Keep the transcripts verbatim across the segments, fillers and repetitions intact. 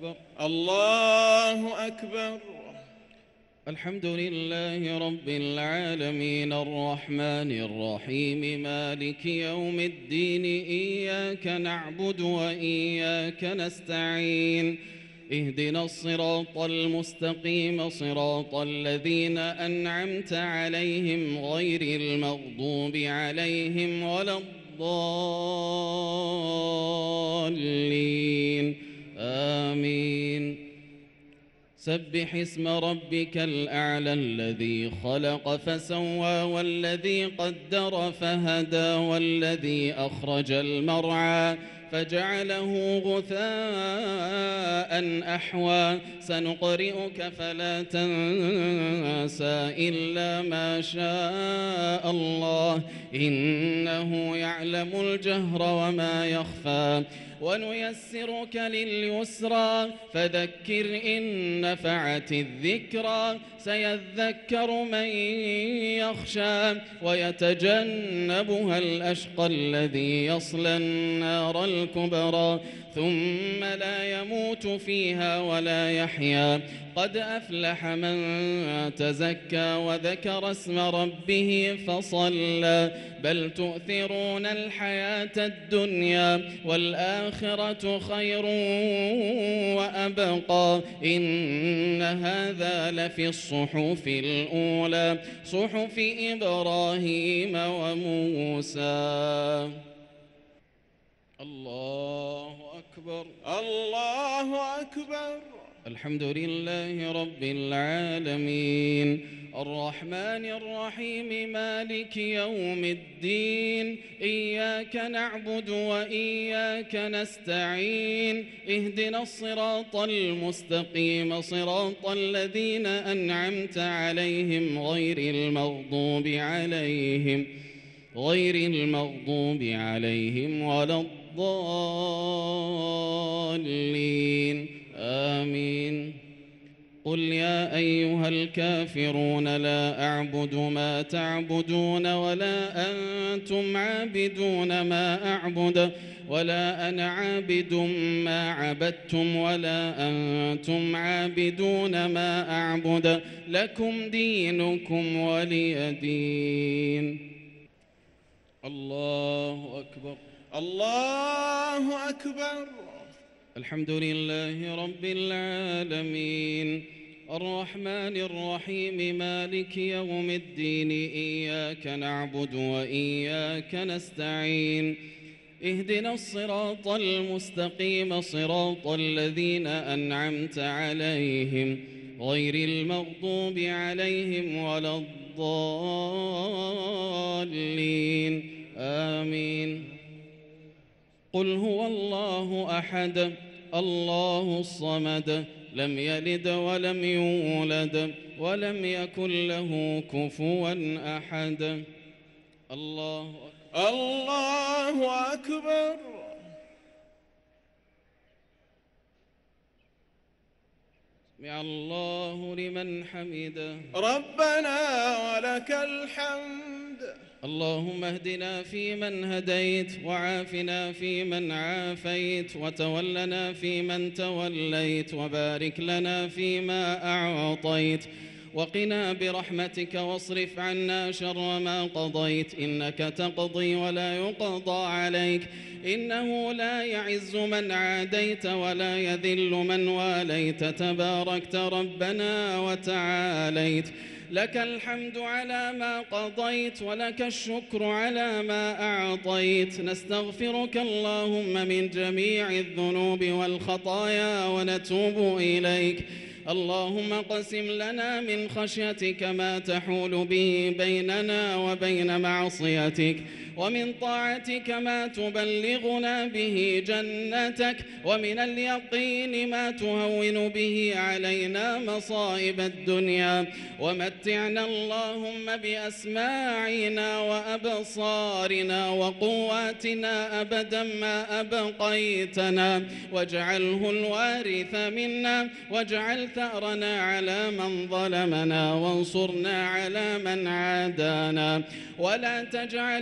أكبر. الله أكبر. الحمد لله رب العالمين الرحمن الرحيم مالك يوم الدين إياك نعبد وإياك نستعين اهدنا الصراط المستقيم صراط الذين أنعمت عليهم غير المغضوب عليهم ولا الضالين آمين. سبح اسم ربك الأعلى الذي خلق فسوى والذي قدر فهدى والذي أخرج المرعى فجعله غثاء أحوى سنقرئك فلا تنسى إلا ما شاء الله إنه يعلم الجهر وما يخفى ونيسرك لليسرى فذكر إن نفعت الذكرى سيذكر من يخشى ويتجنبها الأشقى الذي يصلى النار الكبرى ثم لا يموت فيها ولا يحيا قد أفلح من تزكى وذكر اسم ربه فصلى بل تؤثرون الحياة الدنيا والآخرة خير وأبقى إن هذا لفي الصحف الأولى صحف إبراهيم وموسى. الله أكبر. الله أكبر. الحمد لله رب العالمين الرحمن الرحيم مالك يوم الدين إياك نعبد وإياك نستعين اهدنا الصراط المستقيم صراط الذين أنعمت عليهم غير المغضوب عليهم غير المغضوب عليهم ولا الضالين آمين. قل يا أيها الكافرون لا أعبد ما تعبدون ولا أنتم عابدون ما أعبد ولا أنا عابد ما عبدتم ولا أنتم عابدون ما أعبد لكم دينكم ولي دين. الله أكبر. الله أكبر. الحمد لله رب العالمين الرحمن الرحيم مالك يوم الدين إياك نعبد وإياك نستعين اهدنا الصراط المستقيم صراط الذين أنعمت عليهم غير المغضوب عليهم ولا الضالين آمين. قل هو الله أحد الله الصمد لم يلد ولم يولد ولم يكن له كفوا أحد. الله أكبر. الله أكبر. سمع الله لمن حمده ربنا ولك الحمد. اللهم اهدنا فيمن هديت وعافنا فيمن عافيت وتولنا فيمن توليت وبارك لنا فيما أعطيت وقنا برحمتك واصرف عنا شر ما قضيت إنك تقضي ولا يقضى عليك إنه لا يعز من عاديت ولا يذل من واليت تباركت ربنا وتعاليت لك الحمد على ما قضيت ولك الشكر على ما أعطيت نستغفرك اللهم من جميع الذنوب والخطايا ونتوب إليك اللهم قسم لنا من خشيتك ما تحول به بيننا وبين معصيتك ومن طاعتك ما تبلغنا به جنتك ومن اليقين ما تهون به علينا مصائب الدنيا ومتعنا اللهم بأسماعنا وأبصارنا وقواتنا أبدا ما أبقيتنا واجعله الوارث منا واجعل ثأرنا على من ظلمنا وانصرنا على من عادانا ولا تجعل الدنيا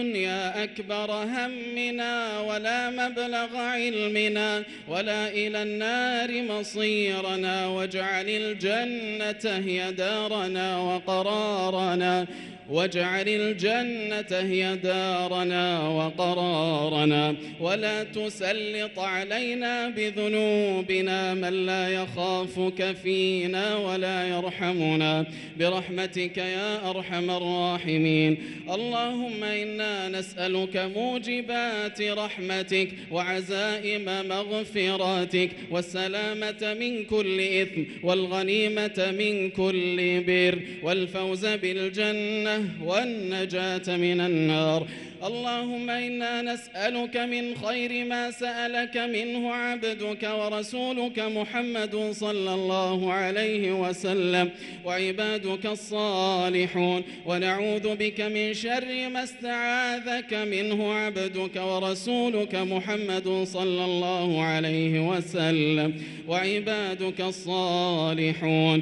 الدنيا أكبر همنا ولا مبلغ علمنا ولا إلى النار مصيرنا، واجعل الجنة هي دارنا وقرارنا واجعل الجنة هي دارنا وقرارنا، ولا تسلط علينا بذنوبنا من لا يخافك فينا ولا يرحمنا برحمتك يا أرحم الراحمين. اللهم إنا نسألك موجبات رحمتك وعزائم مغفراتك والسلامة من كل إثم والغنيمة من كل بر والفوز بالجنة والنجاة من النار. اللهم إنا نسألك من خير ما سألك منه عبدك ورسولك محمد صلى الله عليه وسلم وعبادك الصالحون، ونعوذ بك من شر ما استعاذك منه عبدك ورسولك محمد صلى الله عليه وسلم وعبادك الصالحون.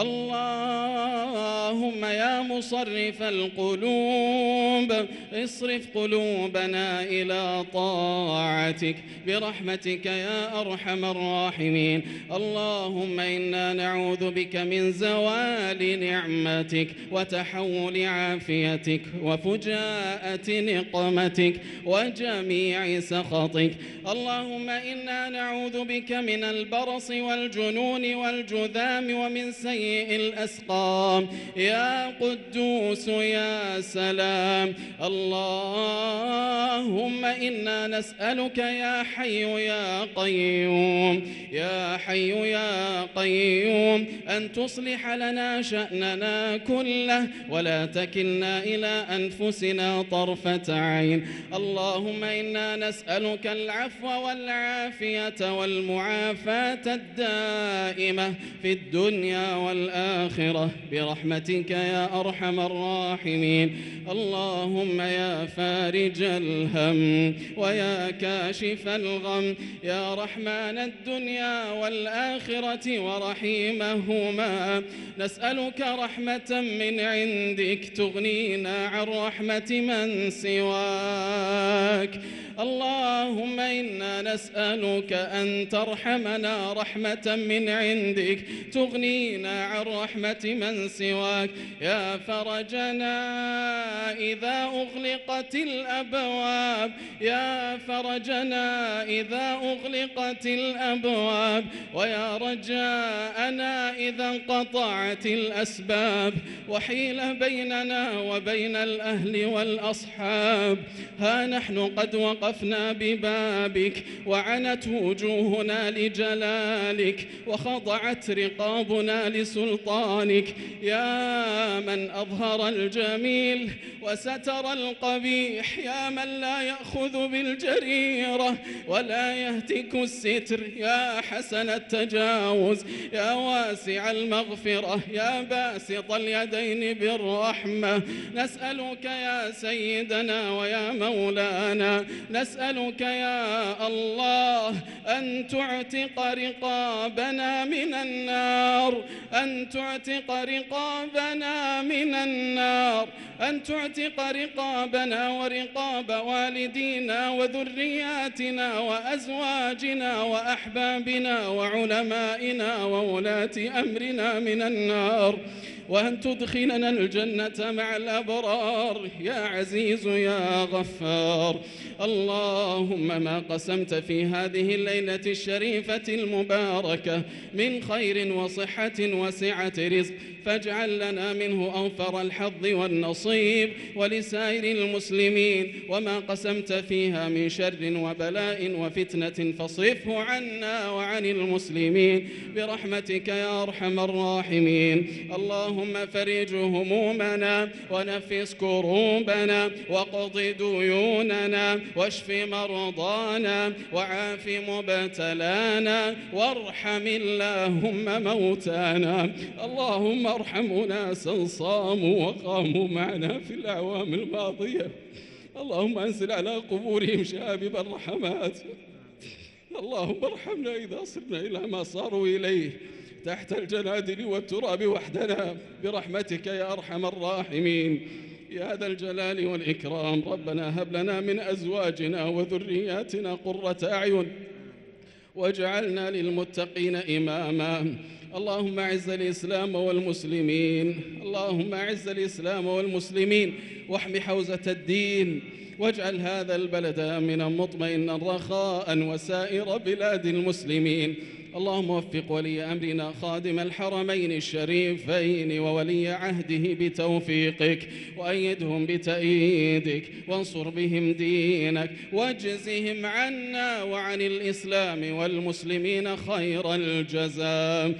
اللهم يا مصرف القلوب اصرف قلوبنا إلى طاعتك برحمتك يا أرحم الراحمين. اللهم إنا نعوذ بك من زوال نعمتك وتحول عافيتك وفجاءة نقمتك وجميع سخطك. اللهم إنا نعوذ بك من البرص والجنون والجذام ومن سيء الأسقام يا قدوس يا سلام. اللهم إنا نسألك يا حي يا قيوم يا حي يا قيوم أن تصلح لنا شأننا كله ولا تكلنا إلى أنفسنا طرفة عين. اللهم إنا نسألك العفو والعافية والمعافاة الدائمة في الدنيا والآخرة برحمتك يا أرحم الراحمين. اللهم يا فارج الهم ويا كاشف الغم يا رحمن الدنيا والآخرة ورحيمهما، نسألك رحمة من عندك تغنينا عن رحمة من سواك. اللهم إنا نسألك أن ترحمنا رحمة من عندك تغنينا عن رحمة من سواك. يا فرجنا إذا أغلقت الأبواب يا فرجنا إذا أغلقت الأبواب ويا رجاءنا إذا انقطعت الأسباب وحيل بيننا وبين الأهل والأصحاب. ها نحن قد وقفنا ببابك وعنت وجوهنا لجلالك وخضعت رقابنا لسلطانك يا من أظهر الجميل وستر القبيح، يا من لا يأخذ بالجريرة ولا يهتك الستر، يا حسن التجاوز يا واسع المغفرة يا باسط اليدين بالرحمة. نسألك يا سيدنا ويا مولانا نسألك يا الله أن تعتق رقابنا من النار أن تعتق رقابنا من النار أن تعتق رقابنا ورقاب والدينا وذرياتنا وأزواجنا وأحبابنا وعلمائنا وولاة أمرنا من النار، وأن تدخلنا الجنة مع الأبرار يا عزيز يا غفار. اللهم ما قسمت في هذه الليلة الشريفة المباركة من خير وصحة وسعة رزق فاجعل لنا منه أوفر الحظ والنصيب ولسائر المسلمين، وما قسمت فيها من شر وبلاء وفتنة فاصرفه عنا وعن المسلمين برحمتك يا أرحم الراحمين. اللهم فرج همومنا ونفس كروبنا وقض ديوننا واشف مرضانا وعاف مبتلانا وارحم اللهم موتانا. اللهم ارحم أناسا صاموا وقاموا معنا في الأعوام الماضية، اللهم انزل على قبورهم شابب الرحمات. اللهم ارحمنا إذا صرنا إلى ما صاروا إليه تحت الجنادل والتراب وحدنا برحمتك يا أرحم الراحمين. يا ذا الجلال والإكرام. ربنا هب لنا من أزواجنا وذرياتنا قرة أعين واجعلنا للمتقين إماما. اللهم أعز الإسلام والمسلمين، اللهم أعز الإسلام والمسلمين واحم حوزة الدين، واجعل هذا البلد آمنا مطمئنا رخاء وسائر بلاد المسلمين. اللهم وفق ولي أمرنا خادم الحرمين الشريفين وولي عهده بتوفيقك، وأيدهم بتأييدك، وانصر بهم دينك، واجزهم عنا وعن الإسلام والمسلمين خير الجزاء.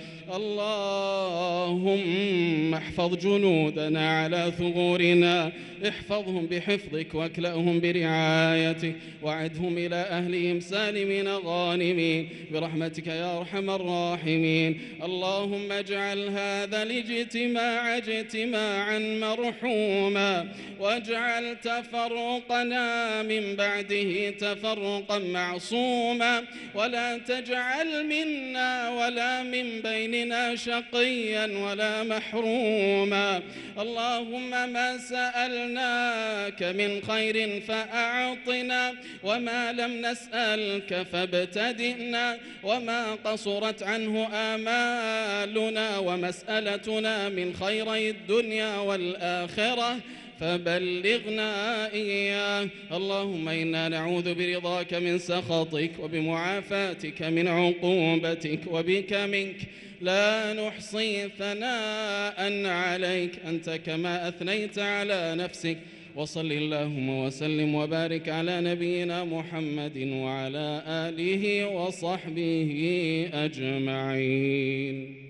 اللهم احفظ جنودنا على ثغورنا، احفظهم بحفظك واكلأهم برعايتك، وعدهم إلى أهلهم سالمين غانمين برحمتك يا أرحم الراحمين. اللهم اجعل هذا الاجتماع اجتماعا مرحوما، واجعل تفرقنا من بعده تفرقا معصوما، ولا تجعل منا ولا من بيننا شقيا ولا محروما. اللهم ما سألناك من خير فأعطنا، وما لم نسألك فابتدئنا، وما قصرت عنه آمالنا ومسألتنا من خيري الدنيا والآخرة فبلغنا إياه. اللهم إنا نعوذ برضاك من سخطك، وبمعافاتك من عقوبتك، وبك منك لا نحصي ثناء عليك أنت كما أثنيت على نفسك. وصل اللهم وسلم وبارك على نبينا محمد وعلى آله وصحبه أجمعين.